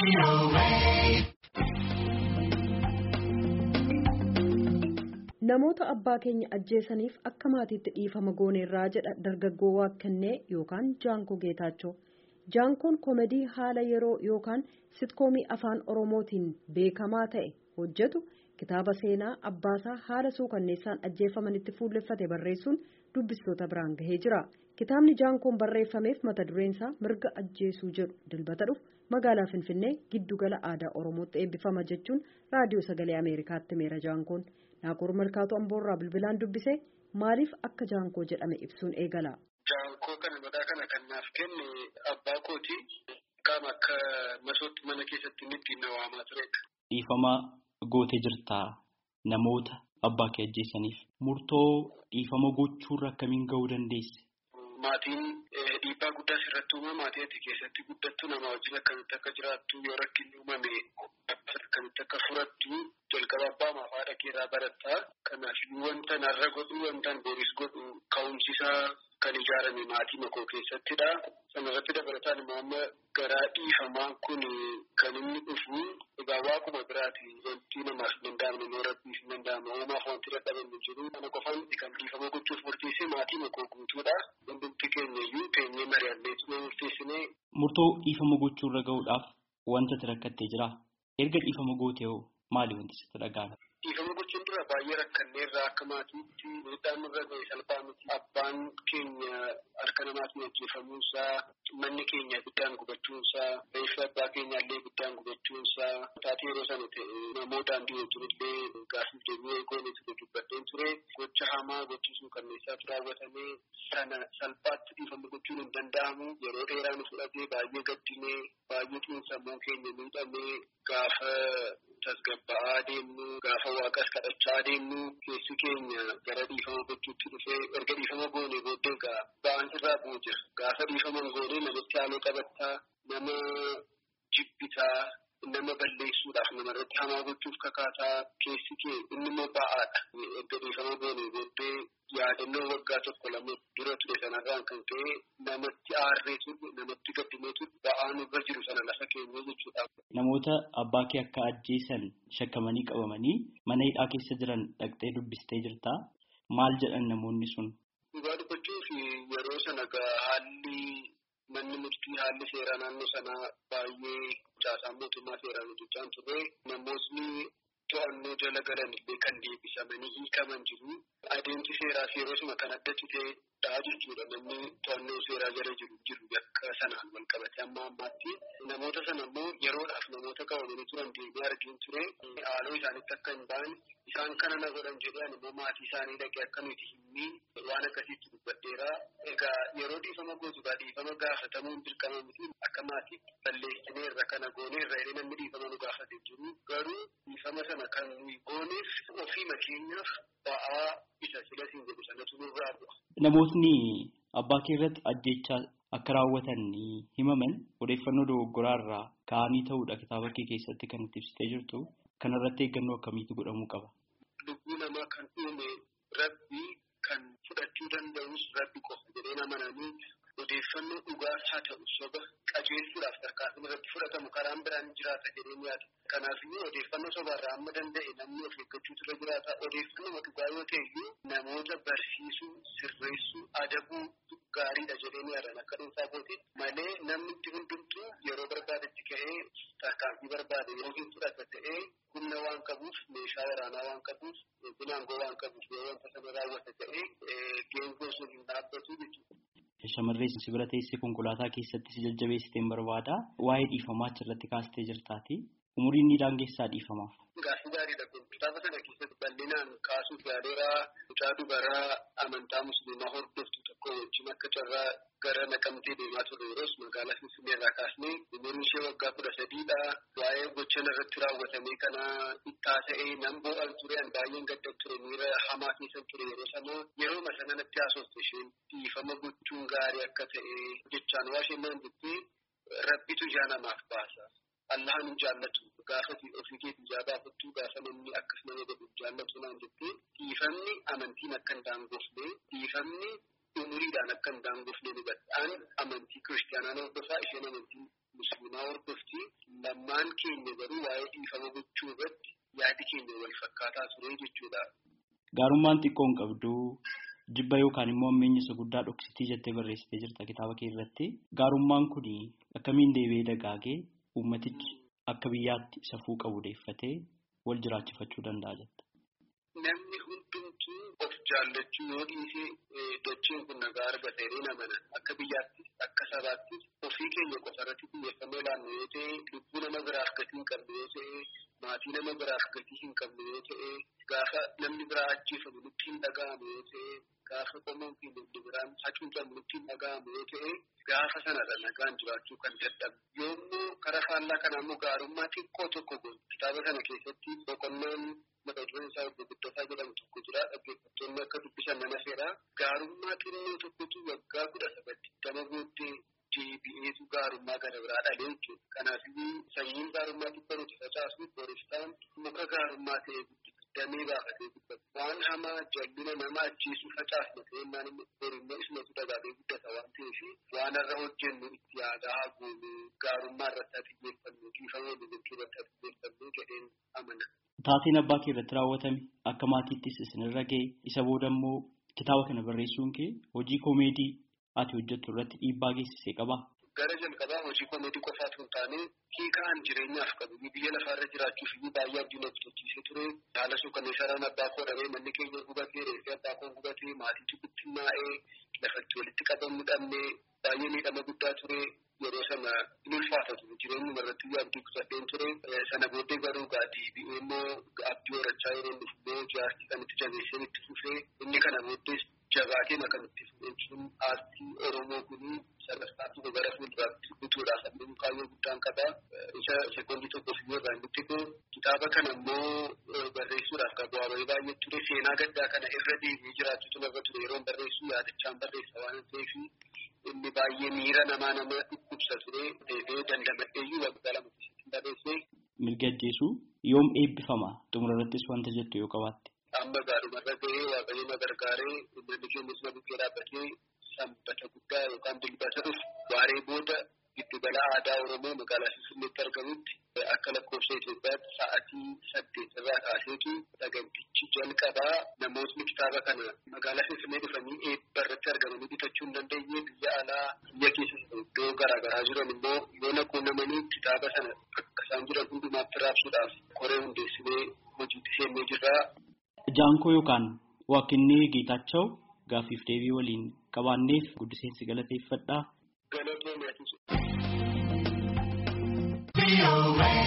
Namoota abbaa keenya ajjeesaniif akka maatiitti dhiifama gooneerraa jedha dargaggoo Waaqannee yookaan Jaankoo Geetaachoo. Jaankoon koomedii haala yeroo yookaan sitkoomii afaan Oromootiin beekamaa ta'e hojjetu kitaaba seenaa abbaasaa haala suukanneessaan ajjeefamanitti fuulleffate barreessuun dubbistoota biraan gahee jira. Kitaabni Jaankoon barreeffameef mata dureen isaa mirga ajjeesuu jedhu dilbata dhufu magaalaa Finfinnee giddugala aadaa Oromootti eebbifama jechuun raadiyoo sagalee Ameerikaatti himeera Jaankoon. Naakoor Malkaatoo Amboorraa bilbilaan dubbisee maaliif akka Jaankoo jedhame ibsuun eegala. Jaankoo kana maqaa kana kan naaf kenne abbaa kooti qaama akka masootti mana keessatti inni ittiin na waamaa turedha. Dhiifama gootee jirtaa namoota abbaa kee ajjeesaniif murtoo dhiifama gochuurra akkamiin ga'uu dandeesse? Maatiin dhiibbaa guddaa sirratti uuma maatii ati keessatti guddattu nama wajjin akkamitti akka jiraattu yoo rakkinni uumame akkamitti akka furattu jalqaba abbaa maafaadha keerraa barattaa. Kanaaf wanta narra godhu wanta booris godhu ka'umsisaa kan ijaarame maatii makoo keessattidha. Sanarratti dabalataan immoo amma garaa dhiifamaan kun kan inni dhufu egaa waaquma biraati. Wanti namaaf hin danda'amne yoo rabbiif hin danda'amne uumaaf wanti dadhabame jiru. Kana qofaan kan dhiifama gochuuf murteesse maatii makoo guutuudha. Hundumti keenya iyyuu teenyee mari'annee murteessinee. Murtoo dhiifama gochuurra ga'uudhaaf wanta rakkattee jira. Erga dhiifama gootee hoo maali wanti sitti dhaga'ame? Dhiifama gochuun dura baay'ee rakkanneerraa akka maatiitti miidhaan nurra ga'e salphaa miti. Abbaan keenya harka namaatiin ajjeefamuunsaa, manni keenya ibiddaan gubachuunsaa, reeffi abbaa keenyaallee ibiddaan gubachuunsaa, taatee yeroo sana ta'e namoota daandii wajjin illee gaaffiif deebi'ee goonetu dubbadheen ture. Gocha hamaa gochisuu kanneessaatu raawwatamee sana salphaatti dhiifama gochuun hin danda'amu. Yeroo dheeraa nu fudhatee baay'ee gaddinee baay'ee xiinsammuu keenya miidhamee gaafa tasgabba'aa deemnu gaafa waaqas kadhachaa deemnu keessi keenya gara dhiifama gochuutti dhufee erga dhiifama goonee booddee egaa ba'aan irraa bu'u jira. Gaafa dhiifama goonee namatti haaloo qabattaa, nama jibbitaa, nama balleessuudhaaf namarratti hamaa gochuuf kakaataa keessi kee inni immoo ba'aadha. Erga dhiifama goonee booddee yaadannoo waggaa tokko lama dura ture sanarraan kan ka'e namatti aarree ture namatti gaddinee ture ba'aan irra jiru sana lafa keenyee jechuudha. Namoota abbaa kee akka ajjeesan shakkamanii qabamanii mana hidhaa keessa jiran dhaqxee dubbistee jirtaa? Maal jedhan namoonni sun? Dhugaa dubbachuuf yeroo sana haalli manni murtii haalli seeraa naannoo sanaa baay'ee caasaan mootummaa seeraan hojjechaa ture. Namootni to'annoo jala galan illee kan deebisamanii hiikaman jiru. Adeemsi seeraas yeroo suma kan adda citeedha jechuudha. Namni to'annoo seeraa jala jiru akka sanaan wal qabate amma ammaatti. Namoota sana immoo yeroodhaaf namoota qabamanii turan deemee argin ture. Haaloo isaanitti akka hin baane isaan kana na godhan jedhan immoo maatii isaanii dhaqee akka nuti himmiin waan akkasiitti dubbadheera. Egaa yeroo dhiifama gootuudhaa dhiifama gaafatamuun dirqama miti akka maatii balleessineerra kana gooneerra jedhee namni dhiifama nu gaafatee jiru. Garuu dhiifama sana kan nuyi gooneef ofii makeenyaaf ba'aa isa silasiin jedhu sanatu nurraa bu'a. Namootni abbaa kee irratti ajjeechaa akka raawwatan himaman odeeffannoo dogoggoraarraa ka'anii ta'uudha kitaaba kee keessatti kan itti ibsitee jirtu. Kanarratti eeggannoo akkamiitu godhamuu qaba? Lubbuu namaa kan uume rabbi kan fudhachuu danda'us rabbi qofa jedhee amananii odeeffannoo dhugaas haa ta'u soba qajeelchuudhaaf tarkaanfii irratti fudhatamu karaan biraan jiraata jedhee yaada. Kanaafiyyuu odeeffannoo sobaarraa amma danda'e namni of eeggachuutu irra jiraata. Odeeffannoo dhugaa yoo ta'e iyyuu namoota barsiisuu, sirreessuu, adabuu gaariidha jedhee yaadan akka dhuunfaa kooti malee namni itti hundumtuu yeroo barbaadetti ka'ee tarkaanfii barbaade yoo hin fudhata ta'ee humna waan qabuuf meeshaa waraanaa waan qabuuf binaangoo waan qabuuf yoo wanta sana raawwata ta'ee geengoo sun hin dhaabbatu jechuudha. Shamarree si bira teessee konkolaataa keessatti si jajjabeessiteen barbaada. Waa'ee dhiifamaa achirratti kaastee jirtaati. Umuriin ni daangessaa dhiifamaaf? Gaaffii gaariidha kun. Kitaaba sana keessatti bal'inaan kaasuuf yaaleeraa mucaa dubaraa amantaa musliimaa hordoftu tokko wajjin akka carraa gara Naqamtee deemaa ture yeroos magaalaa Finfinneerraa kaasnee umuriin ishee waggaa 13dha. Waa'ee gochaan irratti raawwatamee kana ittaa ta'ee nan boo'an ture an baay'een gaddan ture miira hamaa keessan ture yeroo sana yeroo sana natti haasofte isheen dhiifama gochuun gaarii akka ta'e jechaan waa isheen naan jettee rabbitu ijaa namaaf baasa. Allahan jaallatu gaafa ofii keetii jaabaafatu gaafa namni akkas nama godhu jaallatu naan jettee dhiifamni amantiin akka hin daangofne dhiifamni umuriidhaan akka hin daangofne hubadhaan amantii kiristaanaa hordofaa isheen amantii musliimaa hordofti. Lammaan keenya garuu waa'ee dhiifama gochuu irratti yaadi keenya wal fakkaataa ture jechuudha. Gaarummaan xiqqoon qabdu jibba yookaan immoo ammeenya isa guddaa dhoksitii jettee barreessitee jirta kitaaba kee irratti. Gaarummaan kun akkamiin deebi'ee dagaagee uummatichi akka biyyaatti safuu qabu deeffatee wal jiraachifachuu danda'a jetta. Namni hundumtuu of jaallachuu yoo dhiise dacheen kun nagaa argatee namana akka biyyaatti akka sabaatti ofii keenya qofa irratti xiyyeeffannoo laannu yoo ta'e lubbuu nama biraaf gatii hin qabne yoo ta'e maatii nama biraaf gatii hin qabne yoo ta'e gaafa namni biraa ajjeefamu nutti hin dhaga'amu yoo ta'e gaafa qomoon fi namni biraan hacuucamu nutti hin dhaga'amu yoo ta'e gaafa sanadha nagaan jiraachuu kan dadhabu. Yommuu karaa faallaa kanaa immoo gaarummaa xiqqoo tokko goon kitaaba kana keessatti boqonnaan mata dureen isaa obbo Guddataa jedhamu tokko jira. Dhaggeeffattoonni akka dubbisan nan affeera. Gaarummaa xinnoo tokkotu waggaa 19 booddee deebi'eetu gaarummaa gara biraa dhalee jechuudha. Kanaafuu sanyiin gaarummaa xiqqoo nuti facaasu boristaan muka gaarummaa ta'ee damee baafatee guddata. Waan hamaa jallina nama ajjeesuu facaasna ta'ee maal borimmoo ismatu dagaagee guddata waan ta'eef waan irra hojjennu itti yaadaa goonu gaarummaa irratti xiyyeeffannu dhiifama gochuu irratti xiyyeeffannu jedheen amana. Taateen abbaa kee irratti raawwatame akka maatiittis isinirra ga'e isa booda immoo kitaaba kana barreessuun kee hojii koomeedii ati hojjettu irratti dhiibbaa geessisee qaba. Gara jalqabaa hojii koomeedii qofaatu hin taane hiikaan jireenyaaf qabu biyya lafaarra jiraachuuf baay'ee abdiin hojjechiisee ture. Haala suukanneessaraan abbaa koo dhabee manni keenya gubatee reeffee abbaa koo gubatee maatii bittinnaa'ee lafatti walitti qabamu dhabnee baay'ee miidhama guddaa ture. Yeroo sana in ulfaatatu jireenyi irratti abdii kutatteen ture. Sana booddee garuu deebi'ee immoo abdii horachaa yeroo dhufu immoo jaartii kan itti jabeessee itti fufee inni kana booddees jabaatee makamitti fuudhachuun aartii Oromoo kunii sadarkaa gara fuulduraatti guutuudhaaf ammoo kaayyoo guddaan qaba. Isa sekoondii tokko fi irraa inni xiqqoo kitaaba kana immoo barreessuudhaaf qabu waa'ee baay'ee ture. Seenaa gaddaa kana irra deebi'ee jiraachuutu narra ture yeroo barreessu yaadachaan barreessa waan ta'eef inni baay'ee miira nama dhukkubsa ture. Deebi'ee dandamadheeyyuu waggaa 2 barreessee. Mirga ajjeesuu yoom eebbifama xumura irrattis wanta jettu yoo qabaatte. Amma gaarumarra ga'ee waaqayyo na gargaaree uummanni keenyas na bukkee dhaabbatee sanbata guddaa yookaan dilbata dhufu waaree booda giddugala aadaa Oromoo magaalaa Finfinneetti argamutti akka lakkoofsa Itoophiyaatti sa'aatii 8 irraa kaaseetu sagantichi jalqabaa. Namootni kitaaba kana magaalaa Finfinnee dhufanii eebba irratti argamanii bitachuu hin dandeenye biyya alaa biyya keessa iddoo garaagaraa jiran immoo yoo naquunnamanii kitaaba sana akka isaan jiran hundumaatti raabsuudhaaf koree hundeessinee hojiitti seennee jirra. Jaankoo yookaan Waaqinee Geetaachoo gaaffiif deebii waliin qabaanneef guddiseensi galateeffadhaa. Galatoomaa.